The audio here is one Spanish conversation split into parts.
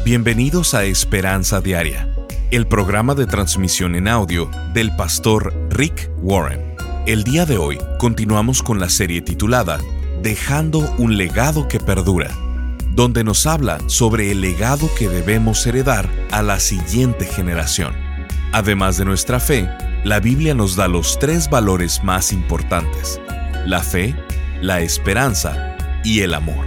Bienvenidos a Esperanza Diaria, el programa de transmisión en audio del pastor Rick Warren. El día de hoy continuamos con la serie titulada Dejando un legado que perdura, donde nos habla sobre el legado que debemos heredar a la siguiente generación. Además de nuestra fe, la Biblia nos da los 3 valores más importantes: la fe, la esperanza y el amor.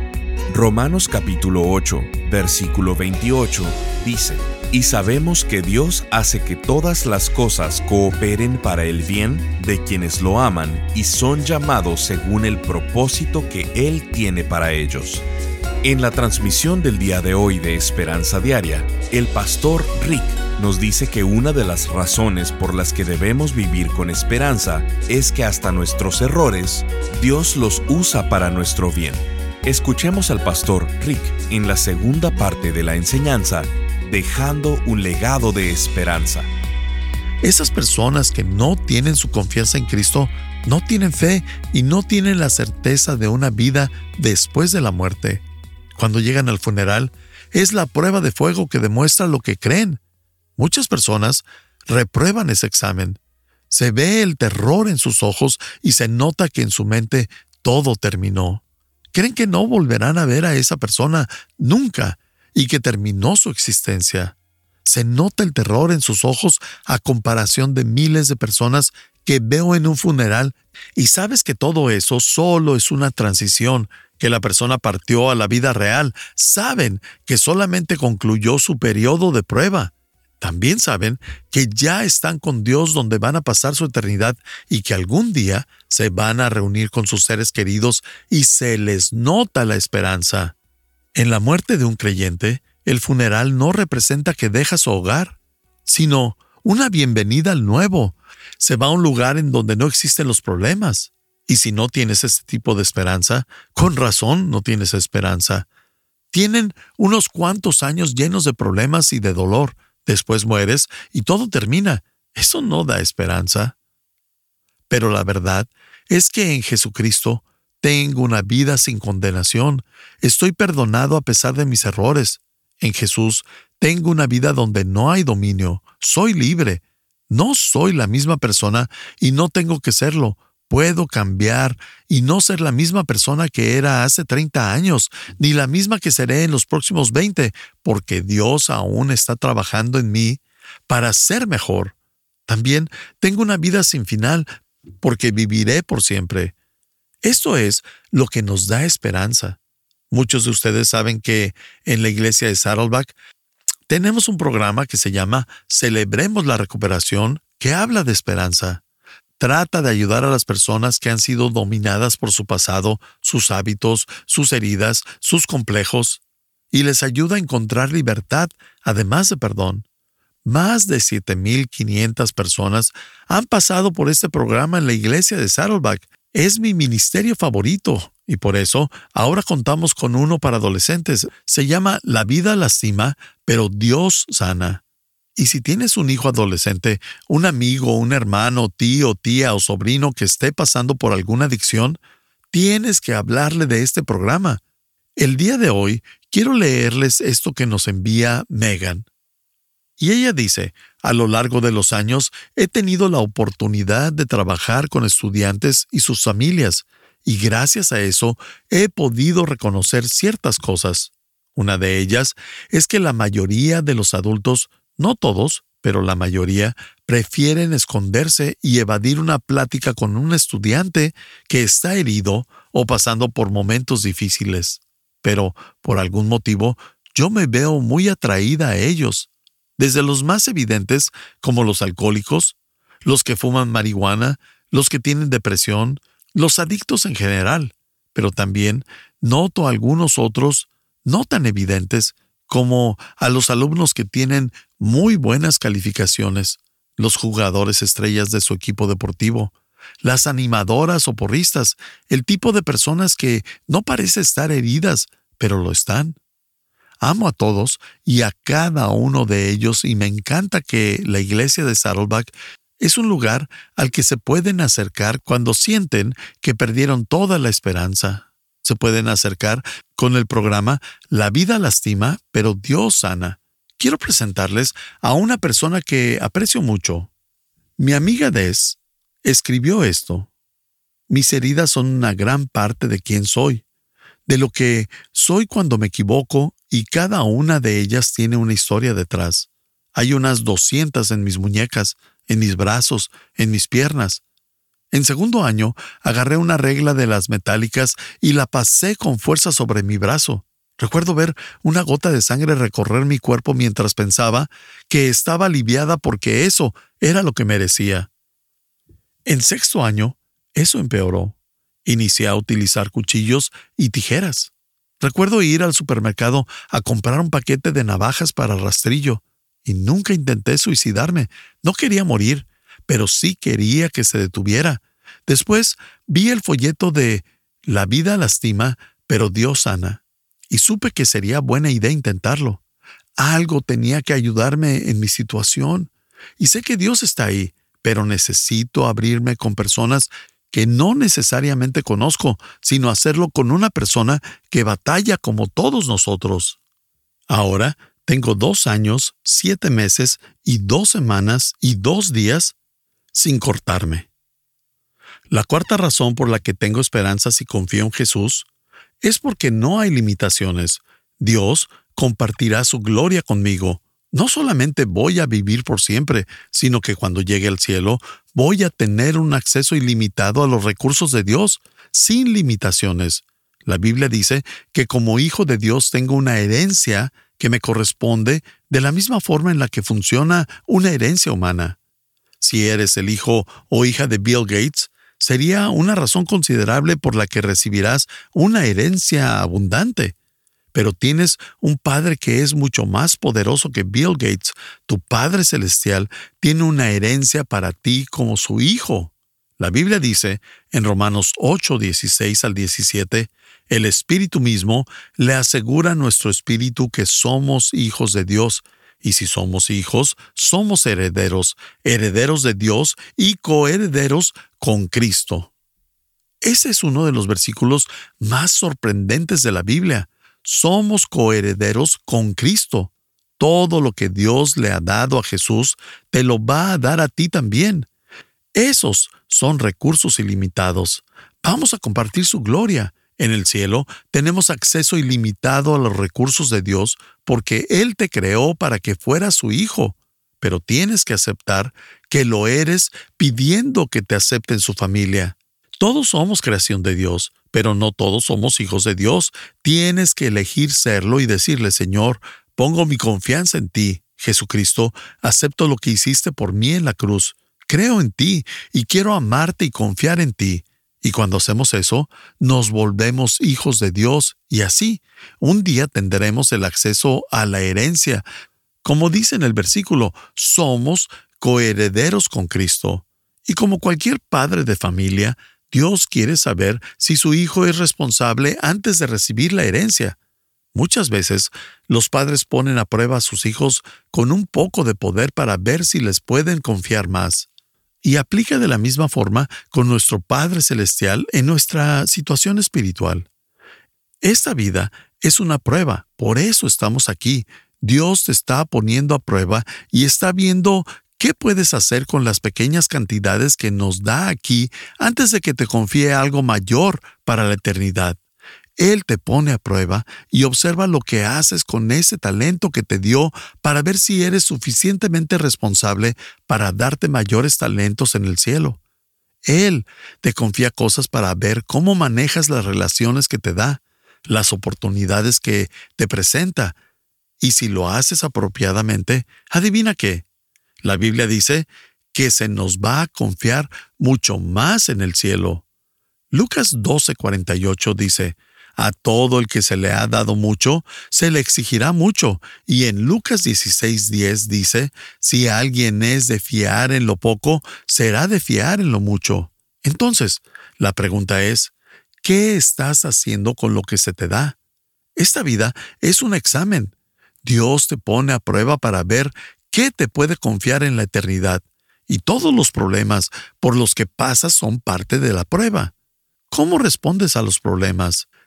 Romanos capítulo 8, versículo 28 dice: Y sabemos que Dios hace que todas las cosas cooperen para el bien de quienes lo aman y son llamados según el propósito que Él tiene para ellos. En la transmisión del día de hoy de Esperanza Diaria, el pastor Rick nos dice que una de las razones por las que debemos vivir con esperanza es que hasta nuestros errores, Dios los usa para nuestro bien. Escuchemos al pastor Rick en la segunda parte de la enseñanza, Dejando un legado de esperanza. Esas personas que no tienen su confianza en Cristo, no tienen fe y no tienen la certeza de una vida después de la muerte. Cuando llegan al funeral, es la prueba de fuego que demuestra lo que creen. Muchas personas reprueban ese examen. Se ve el terror en sus ojos y se nota que en su mente todo terminó. Creen que no volverán a ver a esa persona nunca y que terminó su existencia. Se nota el terror en sus ojos a comparación de miles de personas que veo en un funeral, y sabes que todo eso solo es una transición, que la persona partió a la vida real. Saben que solamente concluyó su periodo de prueba. También saben que ya están con Dios donde van a pasar su eternidad y que algún día se van a reunir con sus seres queridos y se les nota la esperanza. En la muerte de un creyente, el funeral no representa que deja su hogar, sino una bienvenida al nuevo. Se va a un lugar en donde no existen los problemas. Y si no tienes ese tipo de esperanza, con razón no tienes esperanza. Tienen unos cuantos años llenos de problemas y de dolor. Después mueres y todo termina. Eso no da esperanza. Pero la verdad es que en Jesucristo tengo una vida sin condenación. Estoy perdonado a pesar de mis errores. En Jesús tengo una vida donde no hay dominio. Soy libre. No soy la misma persona y no tengo que serlo. Puedo cambiar y no ser la misma persona que era hace 30 años, ni la misma que seré en los próximos 20, porque Dios aún está trabajando en mí para ser mejor. También tengo una vida sin final, porque viviré por siempre. Esto es lo que nos da esperanza. Muchos de ustedes saben que en la iglesia de Saddleback tenemos un programa que se llama Celebremos la Recuperación, que habla de esperanza. Trata de ayudar a las personas que han sido dominadas por su pasado, sus hábitos, sus heridas, sus complejos, y les ayuda a encontrar libertad, además de perdón. Más de 7,500 personas han pasado por este programa en la iglesia de Saddleback. Es mi ministerio favorito, y por eso ahora contamos con uno para adolescentes. Se llama La vida lastima, pero Dios sana. Y si tienes un hijo adolescente, un amigo, un hermano, tío, tía o sobrino que esté pasando por alguna adicción, tienes que hablarle de este programa. El día de hoy quiero leerles esto que nos envía Megan. Y ella dice: a lo largo de los años he tenido la oportunidad de trabajar con estudiantes y sus familias, y gracias a eso he podido reconocer ciertas cosas. Una de ellas es que la mayoría de los adultos, no todos, pero la mayoría, prefieren esconderse y evadir una plática con un estudiante que está herido o pasando por momentos difíciles. Pero, por algún motivo, yo me veo muy atraída a ellos. Desde los más evidentes, como los alcohólicos, los que fuman marihuana, los que tienen depresión, los adictos en general. Pero también noto algunos otros no tan evidentes, como a los alumnos que tienen muy buenas calificaciones, los jugadores estrellas de su equipo deportivo, las animadoras o porristas, el tipo de personas que no parece estar heridas, pero lo están. Amo a todos y a cada uno de ellos, y me encanta que la iglesia de Saddleback es un lugar al que se pueden acercar cuando sienten que perdieron toda la esperanza. se pueden acercar con el programa La vida lastima, pero Dios sana. Quiero presentarles a una persona que aprecio mucho. Mi amiga Des escribió esto. Mis heridas son una gran parte de quién soy, de lo que soy cuando me equivoco, y cada una de ellas tiene una historia detrás. Hay unas 200 en mis muñecas, en mis brazos, en mis piernas. En segundo año, agarré una regla de las metálicas y la pasé con fuerza sobre mi brazo. Recuerdo ver una gota de sangre recorrer mi cuerpo mientras pensaba que estaba aliviada porque eso era lo que merecía. En sexto año, eso empeoró. Inicié a utilizar cuchillos y tijeras. Recuerdo ir al supermercado a comprar un paquete de navajas para rastrillo, y nunca intenté suicidarme. No quería morir, pero sí quería que se detuviera. Después vi el folleto de La vida lastima, pero Dios sana, y supe que sería buena idea intentarlo. Algo tenía que ayudarme en mi situación, y sé que Dios está ahí, pero necesito abrirme con personas que no necesariamente conozco, sino hacerlo con una persona que batalla como todos nosotros. Ahora tengo 2 años, 7 meses y 2 semanas y 2 días sin cortarme. La cuarta razón por la que tengo esperanzas y confío en Jesús es porque no hay limitaciones. Dios compartirá su gloria conmigo. No solamente voy a vivir por siempre, sino que cuando llegue al cielo voy a tener un acceso ilimitado a los recursos de Dios, sin limitaciones. La Biblia dice que como hijo de Dios tengo una herencia que me corresponde de la misma forma en la que funciona una herencia humana. Si eres el hijo o hija de Bill Gates, sería una razón considerable por la que recibirás una herencia abundante. Pero tienes un Padre que es mucho más poderoso que Bill Gates. Tu Padre Celestial tiene una herencia para ti como su hijo. La Biblia dice, en Romanos 8, 16 al 17, el Espíritu mismo le asegura a nuestro espíritu que somos hijos de Dios. Y si somos hijos, somos herederos, herederos de Dios y coherederos con Cristo. Ese es uno de los versículos más sorprendentes de la Biblia. Somos coherederos con Cristo. Todo lo que Dios le ha dado a Jesús, te lo va a dar a ti también. Esos son recursos ilimitados. Vamos a compartir su gloria. En el cielo tenemos acceso ilimitado a los recursos de Dios porque Él te creó para que fueras su hijo. Pero tienes que aceptar que lo eres pidiendo que te acepten su familia. Todos somos creación de Dios, pero no todos somos hijos de Dios. Tienes que elegir serlo y decirle, Señor, pongo mi confianza en ti. Jesucristo, acepto lo que hiciste por mí en la cruz. Creo en ti y quiero amarte y confiar en ti. Y cuando hacemos eso, nos volvemos hijos de Dios y así, un día tendremos el acceso a la herencia. Como dice en el versículo, somos coherederos con Cristo. Y como cualquier padre de familia, Dios quiere saber si su hijo es responsable antes de recibir la herencia. Muchas veces, los padres ponen a prueba a sus hijos con un poco de poder para ver si les pueden confiar más. Y aplica de la misma forma con nuestro Padre Celestial en nuestra situación espiritual. Esta vida es una prueba, por eso estamos aquí. Dios te está poniendo a prueba y está viendo qué puedes hacer con las pequeñas cantidades que nos da aquí antes de que te confíe algo mayor para la eternidad. Él te pone a prueba y observa lo que haces con ese talento que te dio para ver si eres suficientemente responsable para darte mayores talentos en el cielo. Él te confía cosas para ver cómo manejas las relaciones que te da, las oportunidades que te presenta. Y si lo haces apropiadamente, adivina qué. La Biblia dice que se nos va a confiar mucho más en el cielo. Lucas 12:48 dice, a todo el que se le ha dado mucho, se le exigirá mucho. Y en Lucas 16:10 dice, si alguien es de fiar en lo poco, será de fiar en lo mucho. Entonces, la pregunta es, ¿qué estás haciendo con lo que se te da? Esta vida es un examen. Dios te pone a prueba para ver qué te puede confiar en la eternidad. Y todos los problemas por los que pasas son parte de la prueba. ¿Cómo respondes a los problemas?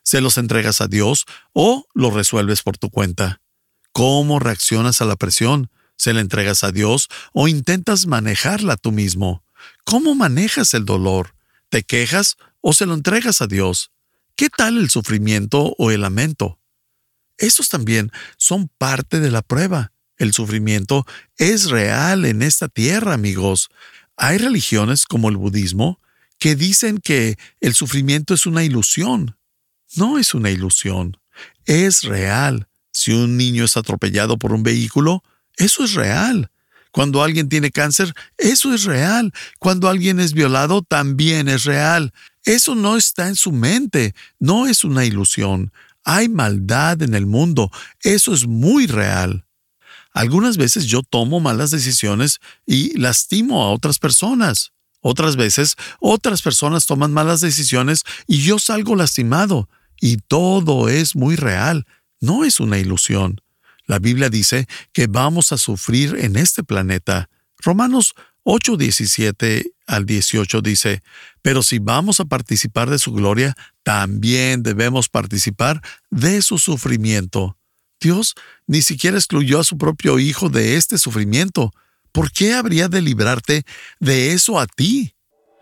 ¿Se los entregas a Dios o los resuelves por tu cuenta? ¿Cómo reaccionas a la presión? ¿Se la entregas a Dios o intentas manejarla tú mismo? ¿Cómo manejas el dolor? ¿Te quejas o se lo entregas a Dios? ¿Qué tal el sufrimiento o el lamento? Esos también son parte de la prueba. El sufrimiento es real en esta tierra, amigos. Hay religiones como el budismo que dicen que el sufrimiento es una ilusión. No es una ilusión, es real. Si un niño es atropellado por un vehículo, eso es real. Cuando alguien tiene cáncer, eso es real. Cuando alguien es violado, también es real. Eso no está en su mente, no es una ilusión. Hay maldad en el mundo, eso es muy real. Algunas veces yo tomo malas decisiones y lastimo a otras personas. Otras veces, otras personas toman malas decisiones y yo salgo lastimado. Y todo es muy real, no es una ilusión. La Biblia dice que vamos a sufrir en este planeta. Romanos 8:17 al 18 dice, pero si vamos a participar de su gloria, también debemos participar de su sufrimiento. Dios ni siquiera excluyó a su propio Hijo de este sufrimiento. ¿Por qué habría de librarte de eso a ti?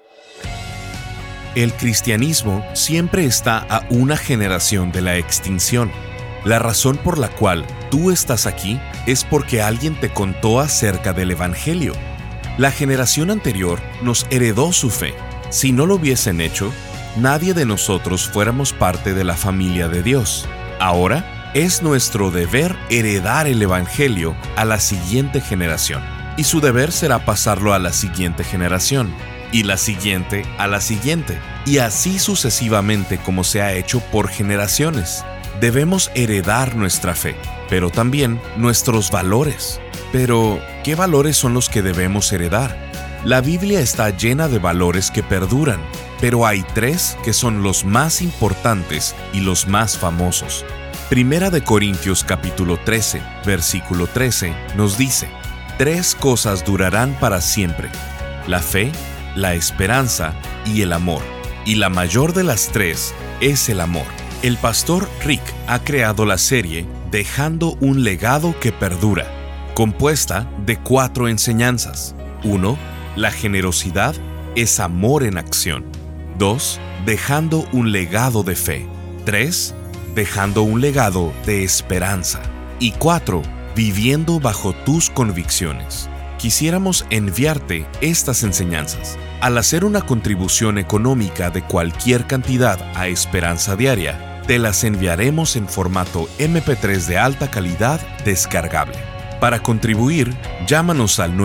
El cristianismo siempre está a una generación de la extinción. La razón por la cual tú estás aquí es porque alguien te contó acerca del Evangelio. La generación anterior nos heredó su fe. Si no lo hubiesen hecho, nadie de nosotros fuéramos parte de la familia de Dios. Ahora es nuestro deber heredar el Evangelio a la siguiente generación. Y su deber será pasarlo a la siguiente generación. Y la siguiente a la siguiente. Y así sucesivamente como se ha hecho por generaciones. Debemos heredar nuestra fe, pero también nuestros valores. Pero, ¿qué valores son los que debemos heredar? La Biblia está llena de valores que perduran, pero hay 3 que son los más importantes y los más famosos. Primera de Corintios capítulo 13, versículo 13, nos dice, 3 cosas durarán para siempre: la fe, la esperanza y el amor. Y la mayor de las 3 es el amor. El pastor Rick ha creado la serie Dejando un legado que perdura, compuesta de 4 enseñanzas. 1. La generosidad es amor en acción. 2. Dejando un legado de fe. 3. Dejando un legado de esperanza. Y 4. Viviendo bajo tus convicciones. Quisiéramos enviarte estas enseñanzas. Al hacer una contribución económica de cualquier cantidad a Esperanza Diaria, te las enviaremos en formato MP3 de alta calidad descargable. Para contribuir, llámanos al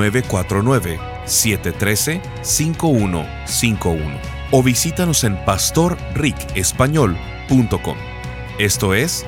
949-713-5151 o visítanos en pastorricespañol.com. Esto es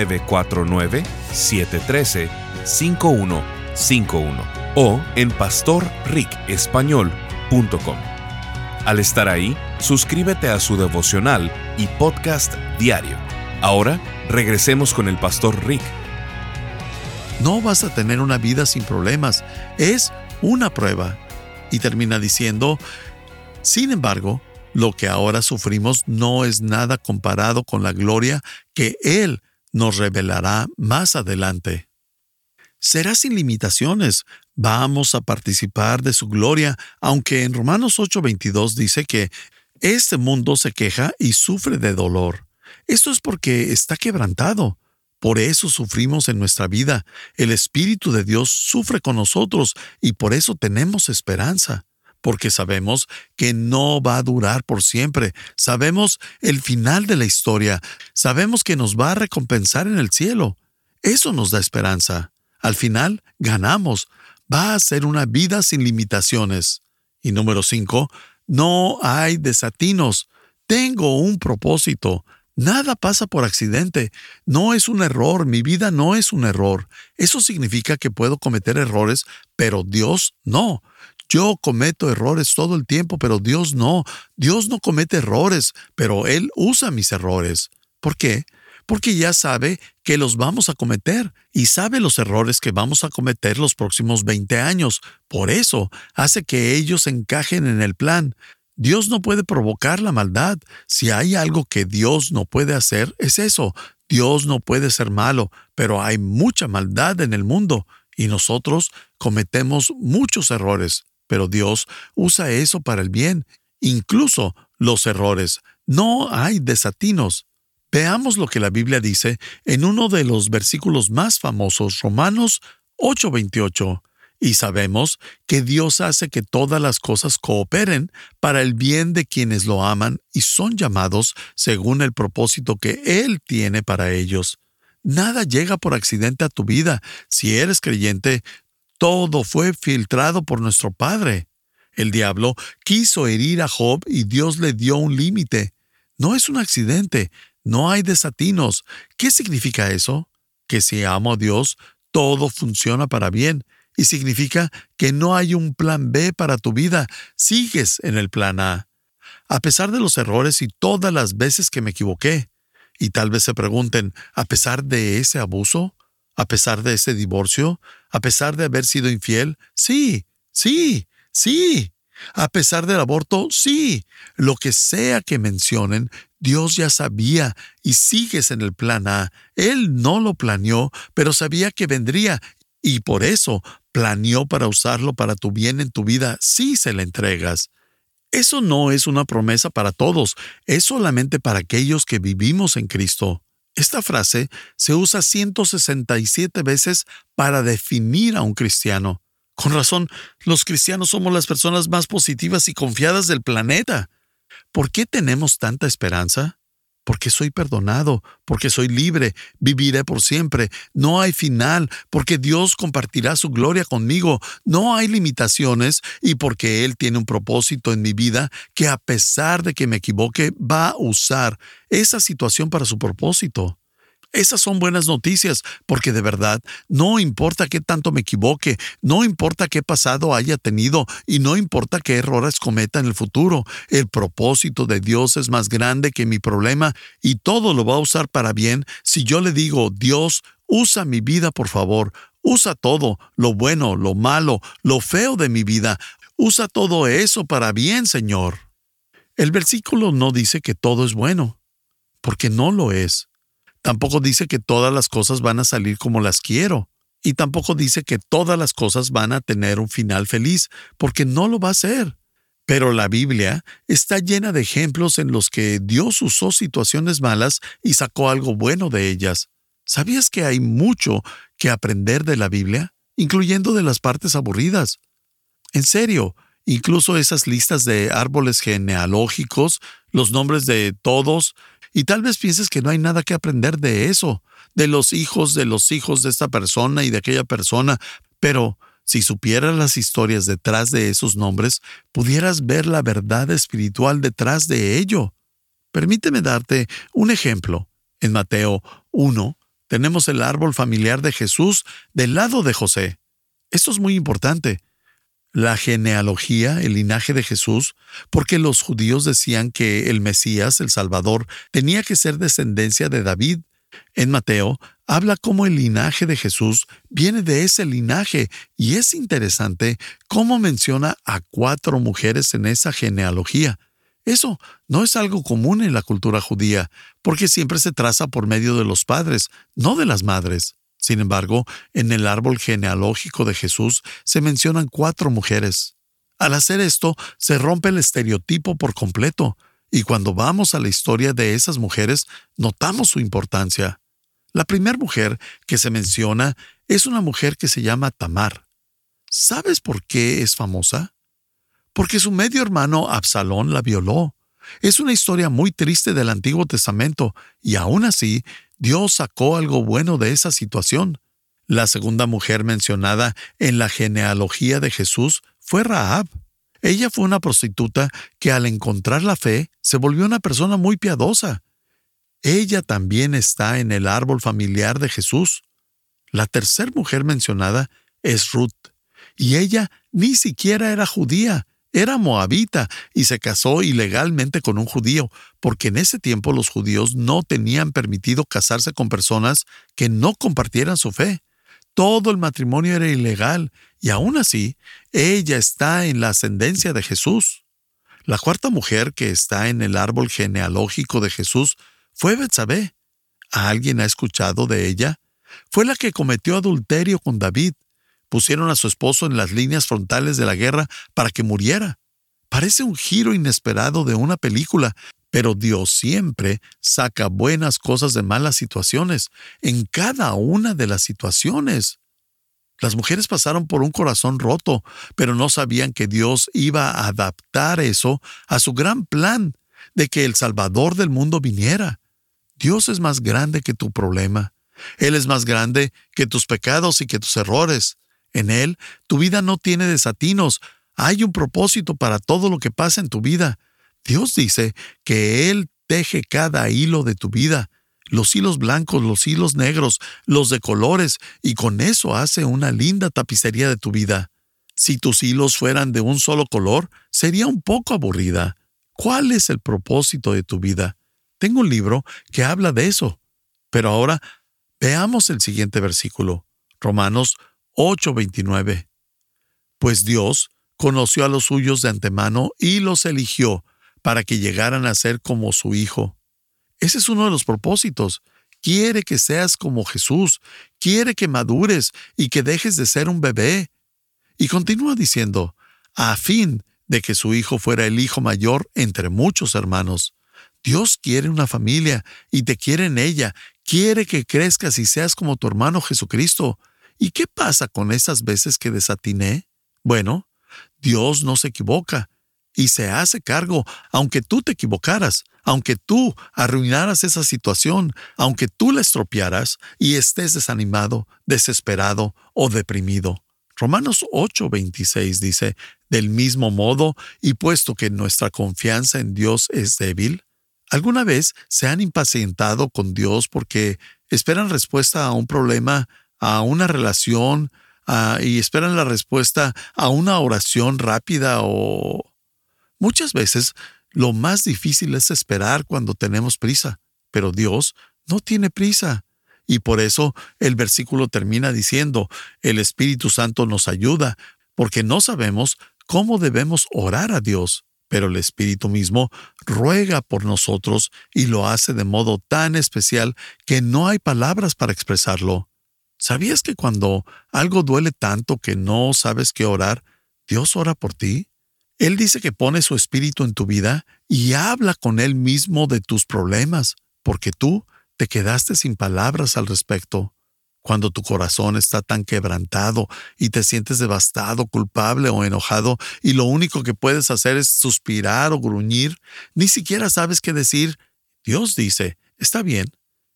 949-713-5151 o en pastorricespañol.com. Al estar ahí, suscríbete a su devocional y podcast diario. Ahora, regresemos con el pastor Rick. No vas a tener una vida sin problemas, es una prueba. Y termina diciendo, sin embargo, lo que ahora sufrimos no es nada comparado con la gloria que Él nos revelará más adelante. Será sin limitaciones. Vamos a participar de su gloria, aunque en Romanos 8:22 dice que este mundo se queja y sufre de dolor. Esto es porque está quebrantado. Por eso sufrimos en nuestra vida. El Espíritu de Dios sufre con nosotros y por eso tenemos esperanza. Porque sabemos que no va a durar por siempre. Sabemos el final de la historia. Sabemos que nos va a recompensar en el cielo. Eso nos da esperanza. Al final, ganamos. Va a ser una vida sin limitaciones. Y número 5, no hay desatinos. Tengo un propósito. Nada pasa por accidente. No es un error. Mi vida no es un error. Eso significa que puedo cometer errores, pero Dios no. Yo cometo errores todo el tiempo, pero Dios no. Dios no comete errores, pero Él usa mis errores. ¿Por qué? Porque ya sabe que los vamos a cometer y sabe los errores que vamos a cometer los próximos 20 años. Por eso hace que ellos encajen en el plan. Dios no puede provocar la maldad. Si hay algo que Dios no puede hacer, es eso. Dios no puede ser malo, pero hay mucha maldad en el mundo y nosotros cometemos muchos errores, pero Dios usa eso para el bien, incluso los errores. No hay desatinos. Veamos lo que la Biblia dice en uno de los versículos más famosos, Romanos 8:28. Y sabemos que Dios hace que todas las cosas cooperen para el bien de quienes lo aman y son llamados según el propósito que Él tiene para ellos. Nada llega por accidente a tu vida. Si eres creyente, todo fue filtrado por nuestro Padre. El diablo quiso herir a Job y Dios le dio un límite. No es un accidente, no hay desatinos. ¿Qué significa eso? Que si amo a Dios, todo funciona para bien. Y significa que no hay un plan B para tu vida. Sigues en el plan A. A pesar de los errores y todas las veces que me equivoqué. Y tal vez se pregunten, ¿a pesar de ese abuso? ¿A pesar de ese divorcio? ¿A pesar de haber sido infiel? Sí, sí, sí. ¿A pesar del aborto? Sí. Lo que sea que mencionen, Dios ya sabía y sigues en el plan A. Él no lo planeó, pero sabía que vendría y por eso planeó para usarlo para tu bien en tu vida si se le entregas. Eso no es una promesa para todos, es solamente para aquellos que vivimos en Cristo. Esta frase se usa 167 veces para definir a un cristiano. Con razón, los cristianos somos las personas más positivas y confiadas del planeta. ¿Por qué tenemos tanta esperanza? Porque soy perdonado, porque soy libre, viviré por siempre. No hay final, porque Dios compartirá su gloria conmigo. No hay limitaciones y porque Él tiene un propósito en mi vida que a pesar de que me equivoque, va a usar esa situación para su propósito. Esas son buenas noticias, porque de verdad, no importa qué tanto me equivoque, no importa qué pasado haya tenido y no importa qué errores cometa en el futuro, el propósito de Dios es más grande que mi problema y todo lo va a usar para bien si yo le digo, Dios, usa mi vida por favor, usa todo, lo bueno, lo malo, lo feo de mi vida, usa todo eso para bien, Señor. El versículo no dice que todo es bueno, porque no lo es. Tampoco dice que todas las cosas van a salir como las quiero. Y tampoco dice que todas las cosas van a tener un final feliz, porque no lo va a hacer. Pero la Biblia está llena de ejemplos en los que Dios usó situaciones malas y sacó algo bueno de ellas. ¿Sabías que hay mucho que aprender de la Biblia, incluyendo de las partes aburridas? En serio, incluso esas listas de árboles genealógicos, los nombres de todos, y tal vez pienses que no hay nada que aprender de eso, de los hijos de esta persona y de aquella persona, pero si supieras las historias detrás de esos nombres, pudieras ver la verdad espiritual detrás de ello. Permíteme darte un ejemplo. En Mateo 1, tenemos el árbol familiar de Jesús del lado de José. Esto es muy importante. La genealogía, el linaje de Jesús, porque los judíos decían que el Mesías, el Salvador, tenía que ser descendencia de David. En Mateo, habla cómo el linaje de Jesús viene de ese linaje, y es interesante cómo menciona a 4 mujeres en esa genealogía. Eso no es algo común en la cultura judía, porque siempre se traza por medio de los padres, no de las madres. Sin embargo, en el árbol genealógico de Jesús se mencionan 4 mujeres. Al hacer esto, se rompe el estereotipo por completo, y cuando vamos a la historia de esas mujeres, notamos su importancia. La primera mujer que se menciona es una mujer que se llama Tamar. ¿Sabes por qué es famosa? Porque su medio hermano Absalón la violó. Es una historia muy triste del Antiguo Testamento, y aún así, Dios sacó algo bueno de esa situación. La segunda mujer mencionada en la genealogía de Jesús fue Rahab. Ella fue una prostituta que al encontrar la fe se volvió una persona muy piadosa. Ella también está en el árbol familiar de Jesús. La tercera mujer mencionada es Ruth, y ella ni siquiera era judía. Era moabita y se casó ilegalmente con un judío, porque en ese tiempo los judíos no tenían permitido casarse con personas que no compartieran su fe. Todo el matrimonio era ilegal, y aún así, ella está en la ascendencia de Jesús. La cuarta mujer que está en el árbol genealógico de Jesús fue Betsabé. ¿Alguien ha escuchado de ella? Fue la que cometió adulterio con David. Pusieron a su esposo en las líneas frontales de la guerra para que muriera. Parece un giro inesperado de una película, pero Dios siempre saca buenas cosas de malas situaciones, en cada una de las situaciones. Las mujeres pasaron por un corazón roto, pero no sabían que Dios iba a adaptar eso a su gran plan de que el Salvador del mundo viniera. Dios es más grande que tu problema. Él es más grande que tus pecados y que tus errores. En Él, tu vida no tiene desatinos. Hay un propósito para todo lo que pasa en tu vida. Dios dice que Él teje cada hilo de tu vida, los hilos blancos, los hilos negros, los de colores, y con eso hace una linda tapicería de tu vida. Si tus hilos fueran de un solo color, sería un poco aburrida. ¿Cuál es el propósito de tu vida? Tengo un libro que habla de eso. Pero ahora, veamos el siguiente versículo. Romanos 8:29. Pues Dios conoció a los suyos de antemano y los eligió para que llegaran a ser como su Hijo. Ese es uno de los propósitos. Quiere que seas como Jesús. Quiere que madures y que dejes de ser un bebé. Y continúa diciendo, a fin de que su Hijo fuera el hijo mayor entre muchos hermanos. Dios quiere una familia y te quiere en ella. Quiere que crezcas y seas como tu hermano Jesucristo. ¿Y qué pasa con esas veces que desatiné? Bueno, Dios no se equivoca y se hace cargo, aunque tú te equivocaras, aunque tú arruinaras esa situación, aunque tú la estropearas y estés desanimado, desesperado o deprimido. Romanos 8:26 dice, del mismo modo, y puesto que nuestra confianza en Dios es débil, ¿alguna vez se han impacientado con Dios porque esperan respuesta a un problema, a una relación, y esperan la respuesta a una oración rápida o... Muchas veces lo más difícil es esperar cuando tenemos prisa, pero Dios no tiene prisa. Y por eso el versículo termina diciendo, el Espíritu Santo nos ayuda, porque no sabemos cómo debemos orar a Dios, pero el Espíritu mismo ruega por nosotros y lo hace de modo tan especial que no hay palabras para expresarlo. ¿Sabías que cuando algo duele tanto que no sabes qué orar, Dios ora por ti? Él dice que pone su espíritu en tu vida y habla con Él mismo de tus problemas, porque tú te quedaste sin palabras al respecto. Cuando tu corazón está tan quebrantado y te sientes devastado, culpable o enojado, y lo único que puedes hacer es suspirar o gruñir, ni siquiera sabes qué decir, Dios dice, está bien,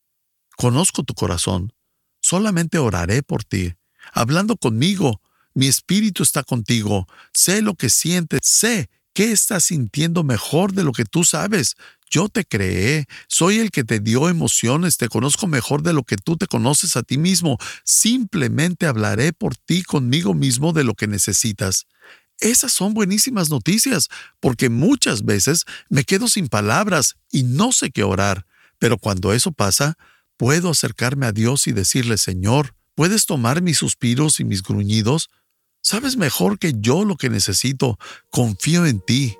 conozco tu corazón, solamente oraré por ti, hablando conmigo. Mi espíritu está contigo. Sé lo que sientes. Sé que estás sintiendo mejor de lo que tú sabes. Yo te creé. Soy el que te dio emociones. Te conozco mejor de lo que tú te conoces a ti mismo. Simplemente hablaré por ti conmigo mismo de lo que necesitas. Esas son buenísimas noticias, porque muchas veces me quedo sin palabras y no sé qué orar. Pero cuando eso pasa, puedo acercarme a Dios y decirle, Señor, ¿puedes tomar mis suspiros y mis gruñidos? Sabes mejor que yo lo que necesito. Confío en ti.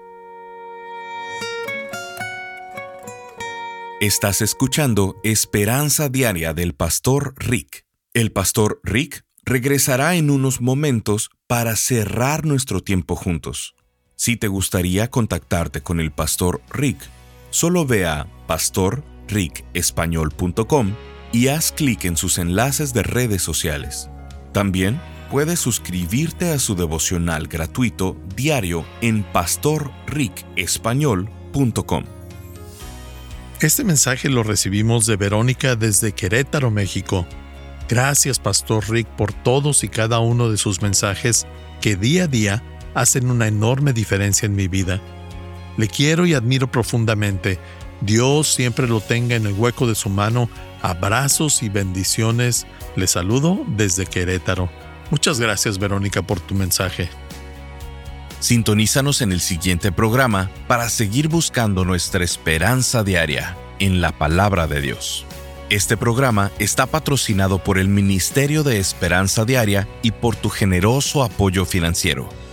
Estás escuchando Esperanza Diaria del Pastor Rick. El Pastor Rick regresará en unos momentos para cerrar nuestro tiempo juntos. Si te gustaría contactarte con el Pastor Rick, solo ve a pastorricespañol.com y haz clic en sus enlaces de redes sociales. También puedes suscribirte a su devocional gratuito diario en pastorricespañol.com. Este mensaje lo recibimos de Verónica desde Querétaro, México. Gracias, Pastor Rick, por todos y cada uno de sus mensajes que día a día hacen una enorme diferencia en mi vida. Le quiero y admiro profundamente. Dios siempre lo tenga en el hueco de su mano. Abrazos y bendiciones. Le saludo desde Querétaro. Muchas gracias, Verónica, por tu mensaje. Sintonízanos en el siguiente programa para seguir buscando nuestra esperanza diaria en la Palabra de Dios. Este programa está patrocinado por el Ministerio de Esperanza Diaria y por tu generoso apoyo financiero.